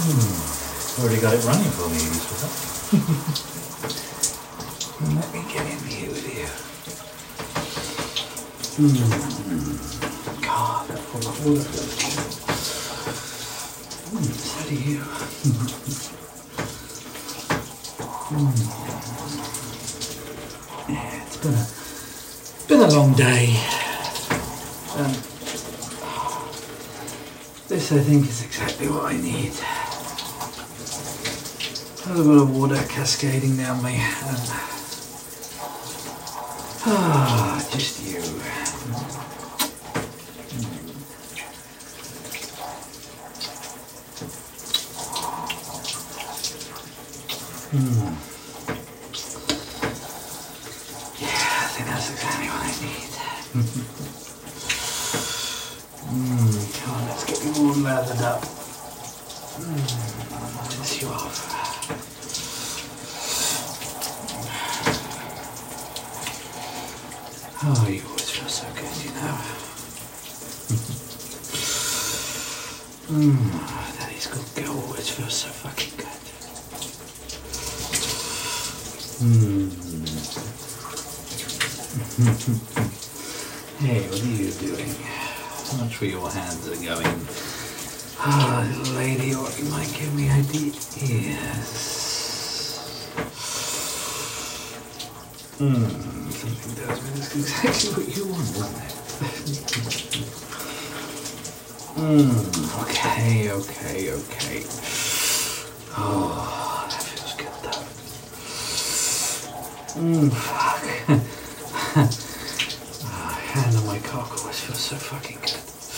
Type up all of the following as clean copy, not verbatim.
Already got it running for me, sweetheart. Let me get in here with you. God, that full of water. So do you. Yeah, it's been a long day. This, I think, is exactly what I need. A little bit of water cascading down me, and just you. Yeah, I think that's exactly what I need. Come on, let's get you all lathered up. Piss you off. Oh, you always feel so good, you know. Daddy's good girl always feels so fucking good. Hey, what are you doing? How much for your hands are going? Little lady, or you might give me ideas. Something tells me this is exactly what you want, isn't it? Okay. Oh, that feels good though. Fuck. Hand on my cock always feels so fucking good.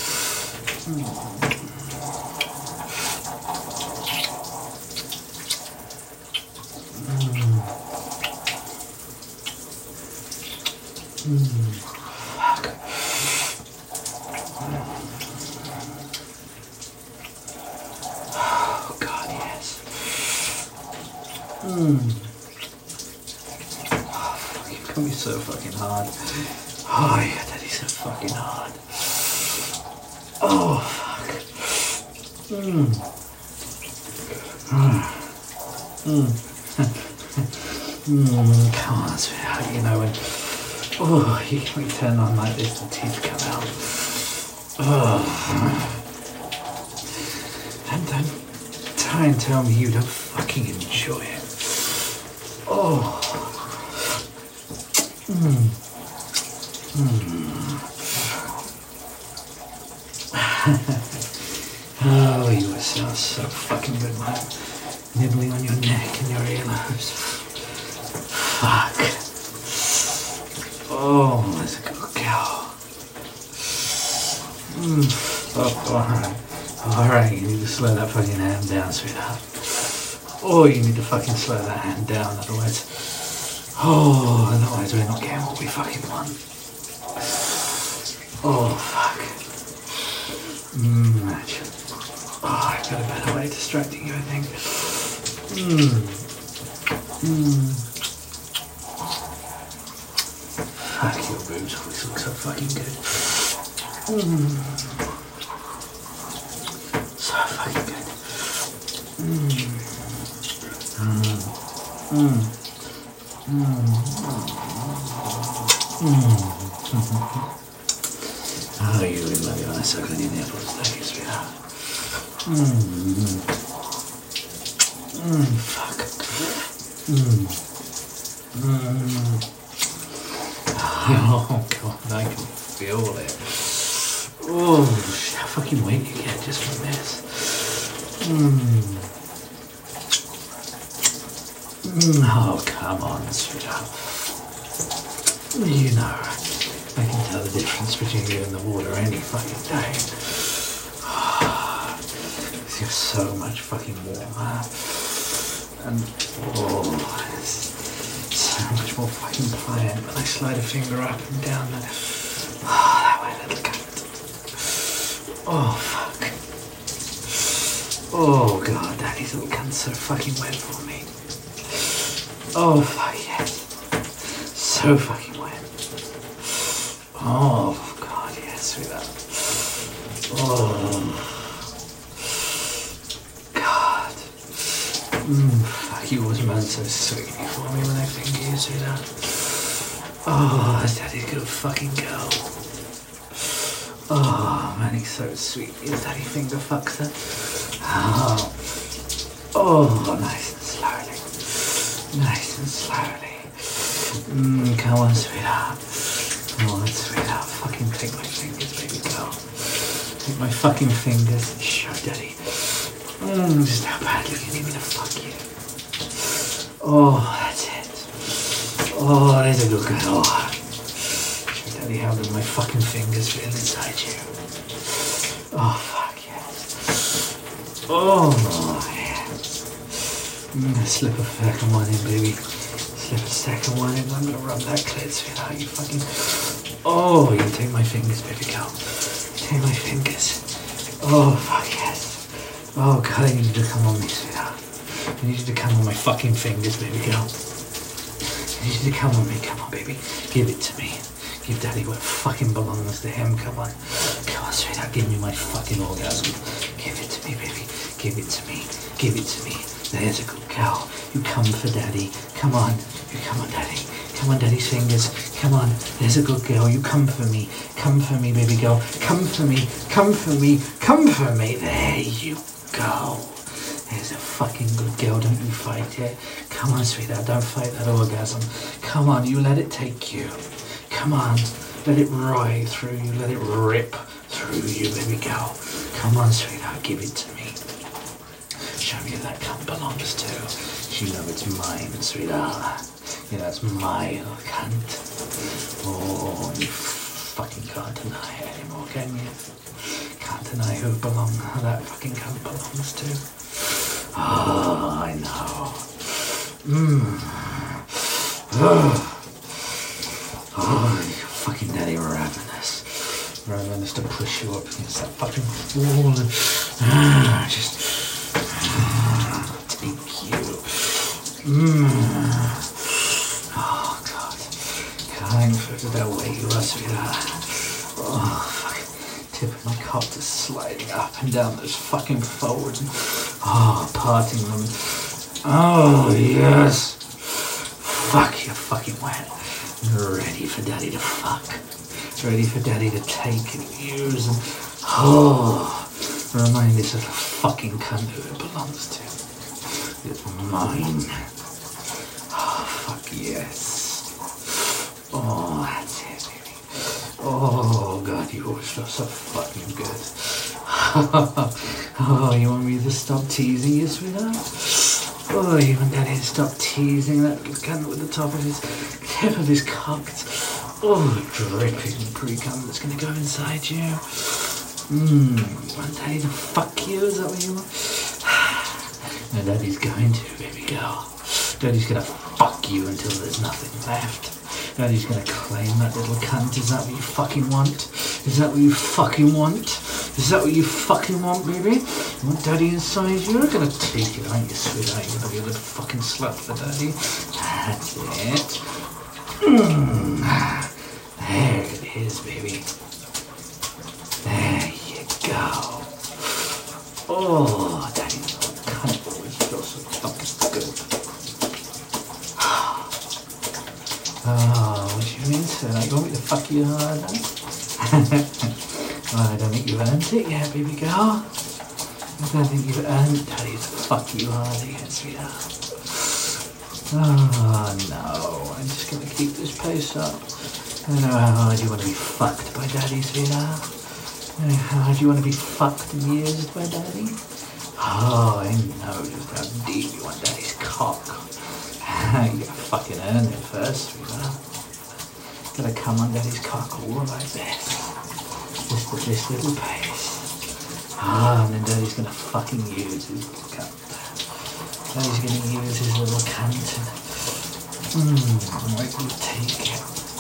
Fuck. Oh God, yes. You got me so fucking hard. Oh yeah, Daddy's so fucking hard. Oh fuck. Come on, sweetheart, you know when you can turn on like this, the teeth come out. And don't try and tell me you don't fucking enjoy it. Oh, you sound so fucking good, man. Nibbling on your neck and your earlobes. Fuck. Oh, that's a good girl. Alright, you need to slow that fucking hand down, sweetheart. Oh, you need to fucking slow that hand down, otherwise we're not getting what we fucking want. Oh, fuck. I've got a better way of distracting you, I think. Fuck, your boobs always look so fucking good. So fucking good. Oh, you really love your eyes suck on your nipples, don't you, sweetheart? Fuck. Oh, God, I can feel it. Oh, how fucking weight you get just from this. Oh, come on, sweetheart. You know, I can tell the difference between you and the water any fucking day. You're so much fucking warmer. And, it's so much more fucking pliant when I slide a finger up and down that way, little cunt. Oh, fuck. Oh, God, Daddy's little cunt's so fucking wet for me. Oh, fuck, yes. So fucking wet. Oh, God, yes, sweetheart. Oh. God. Fuck, you always man so sweet for me when I finger you, sweetheart. Oh, is daddy's good fucking girl. Oh, man, he's so sweet. His daddy finger fucks her. Oh, nice and slowly. Nice and slowly. Come on, sweetheart. Come on, sweetheart. Fucking take my fingers, baby girl. Take my fucking fingers and show daddy. Just how badly you need me to fuck you. Oh, that's it. Oh, there's a good girl. Show daddy how good my fucking fingers feel inside you. Oh, fuck yes. Oh, yes. Slip a second one in, baby. Slip a second one in. I'm gonna rub that clit, sweetheart. You fucking... Oh, you take my fingers, baby girl. Take my fingers. Oh, fuck yes. Oh, God, I need you to come on me, sweetheart. I need you to come on my fucking fingers, baby girl. I need you to come on me. Come on, baby. Give it to me. Give daddy what fucking belongs to him. Come on. Come on, sweetheart. Give me my fucking orgasm. Give it to me, baby. Give it to me. Give it to me. There's a good girl. You come for daddy. Come on. You come on, daddy. Come on, daddy's fingers. Come on. There's a good girl. You come for me. Come for me, baby girl. Come for me. Come for me. Come for me. There you go. There's a fucking good girl. Don't you fight it. Come on, sweetheart. Don't fight that orgasm. Come on. You let it take you. Come on. Let it ride through you. Let it rip through you, baby girl. Come on, sweetheart. Give it to me. Show me who that cunt belongs to. You know it's mine, sweetheart. You know it's my little cunt. Oh, you fucking can't deny it anymore, can you? Can't deny who that fucking cunt belongs to. Oh, I know. Oh, you fucking daddy ravenous. Ravenous to push you up against that fucking wall and just take you. Oh, God. Can't figure that way you are, sweetheart. Oh, fucking tip of my cock just sliding up and down those fucking folds and parting them. Oh, yes. Fuck, you're fucking wet. Ready for daddy to fuck. Ready for daddy to take and use and remind this little fucking cunt who it belongs to. It's mine. Oh, fuck yes. Oh, that's it, baby. Oh, God, you always feel so fucking good. Oh, you want me to stop teasing you, sweetheart? Oh, you want daddy to stop teasing that little cunt with the tip of his cock. Oh, dripping pre-cum that's going to go inside you. Want daddy to fuck you? Is that what you want? No, daddy's going to, baby girl. Daddy's going to fuck you until there's nothing left. Daddy's going to claim that little cunt. Is that what you fucking want? Is that what you fucking want? Is that what you fucking want, baby? You want daddy inside you? You're going to take it, aren't you, sweetheart? You're going to be a little fucking slut for daddy. That's it. There it is, baby. There you go. Oh, daddy's little cunt always feels so fucking good. Oh, what do you mean, sir? Like, you want me to fuck you hard, huh? Well, I don't think you've earned it yet, baby girl. I don't think you've earned daddy to fuck you hard yet, sweetheart. Oh, no. I'm just going to keep this pace up. I know how hard you want to be fucked by daddy, sweetheart. I know how hard you want to be fucked and used by daddy. Oh, I know just how deep you want daddy's cock. You gotta fucking earn it first, sweetheart. Gotta come on daddy's cock all like this. Just at this little pace. And then daddy's gonna fucking use his little cunt. Daddy's gonna use his little cunt and wait till you take it.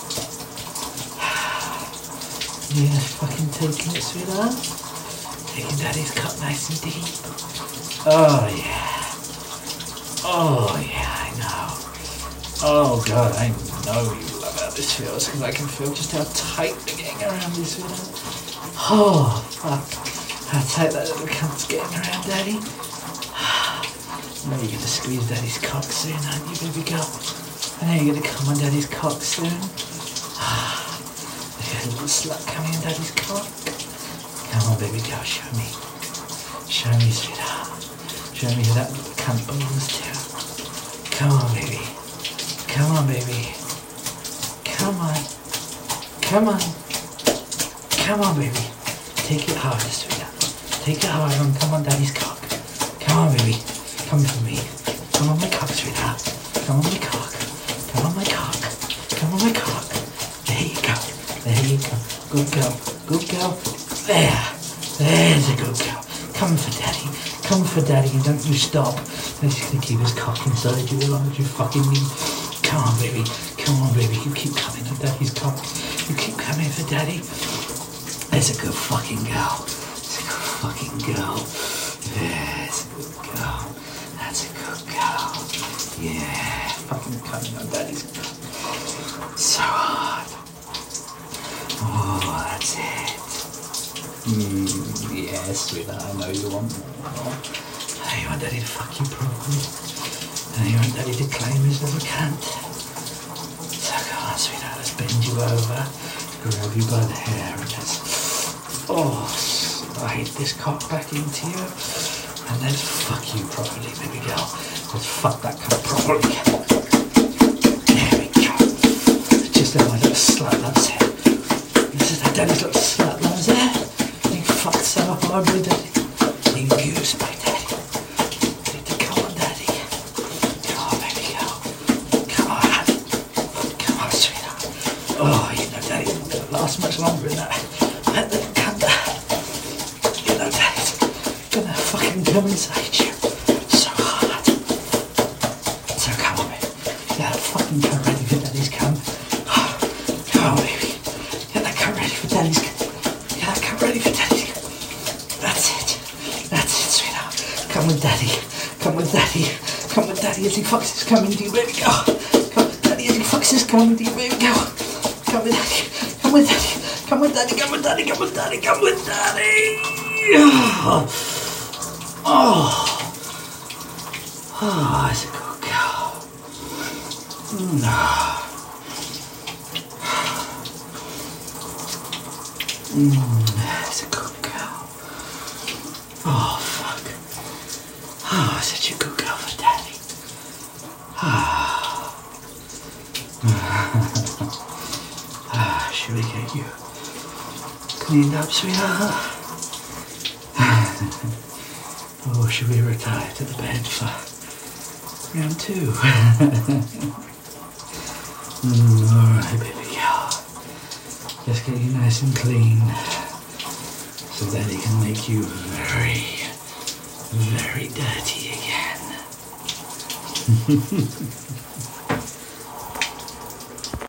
Yeah, fucking taking it, sweetheart. Taking daddy's cup nice and deep. Oh yeah. Oh yeah, I know. Oh God, I know you love how this feels because I can feel just how tight they're getting around you, sweetheart. Oh fuck. How tight that little cunt's getting around daddy. I know you're going to squeeze Daddy's cock soon, aren't you, baby girl? I know you're going to come on Daddy's cock soon. Look at a little slut coming on Daddy's cock. Come on, baby girl, show me. Show me, sweetheart. Show me who that little cunt belongs to. Come on, baby. Come on, baby. Come on. Come on. Come on, baby. Take it harder, sweetheart. Take it hard and come on Daddy's cock. Come on, baby. Come for me. Come on my cock, sweetheart. Come on my cock. Come on my cock. Come on my cock. There you go. There you go. Good girl. Good girl. There. There's a good girl. Come for Daddy. Come for Daddy and don't you stop. He's going to keep his cock inside you as long as you fucking need. Come on, baby. Come on, baby. You keep coming for Daddy's cock. You keep coming for Daddy. There's a good fucking girl. There's a good fucking girl. There's a good girl. That's a good girl. Yeah. Fucking coming on Daddy's cock. So hard. Oh, that's it. Yes, sweetheart. I know you want more. I know you want Daddy to fuck you properly. I know you want Daddy to claim his little cunt. So come on, sweetheart. Let's bend you over. Grab you by the hair and just slide this cock back into you and let's fuck you properly, baby girl. Let's fuck that cunt properly. There we go. Just like my little slut loves it. This is how Daddy's little slut loves it. You fucked so hard with Daddy. You goose my Daddy. You need to come on, Daddy. Come on, baby girl. Come on. Come on, sweetheart. Oh, you know Daddy isn't going to last much longer than that. That little cunt. You know Daddy's going to fucking come inside you. So hard. So come on, baby. Get that fucking cum ready for Daddy's cum. Come on, baby. Get that cum ready for Daddy's cum. Get that cum ready for Daddy's cum. That's it. That's it, sweetheart. Come with Daddy. Come with Daddy. Come with Daddy as he fucks his cum into you, baby girl. Come with Daddy as he fucks his cum into you, baby girl. Come with Daddy. Come with Daddy. Come with Daddy. Come with Daddy. Come with Daddy. Come with Daddy. That's a good girl. That's a good girl. Oh, fuck. Oh, such a good girl for Daddy. Should we get you cleaned up, sweetheart? Or should we retire to the bed for round 2? Alright, baby girl. Just get you nice and clean so that he can make you very, very dirty again.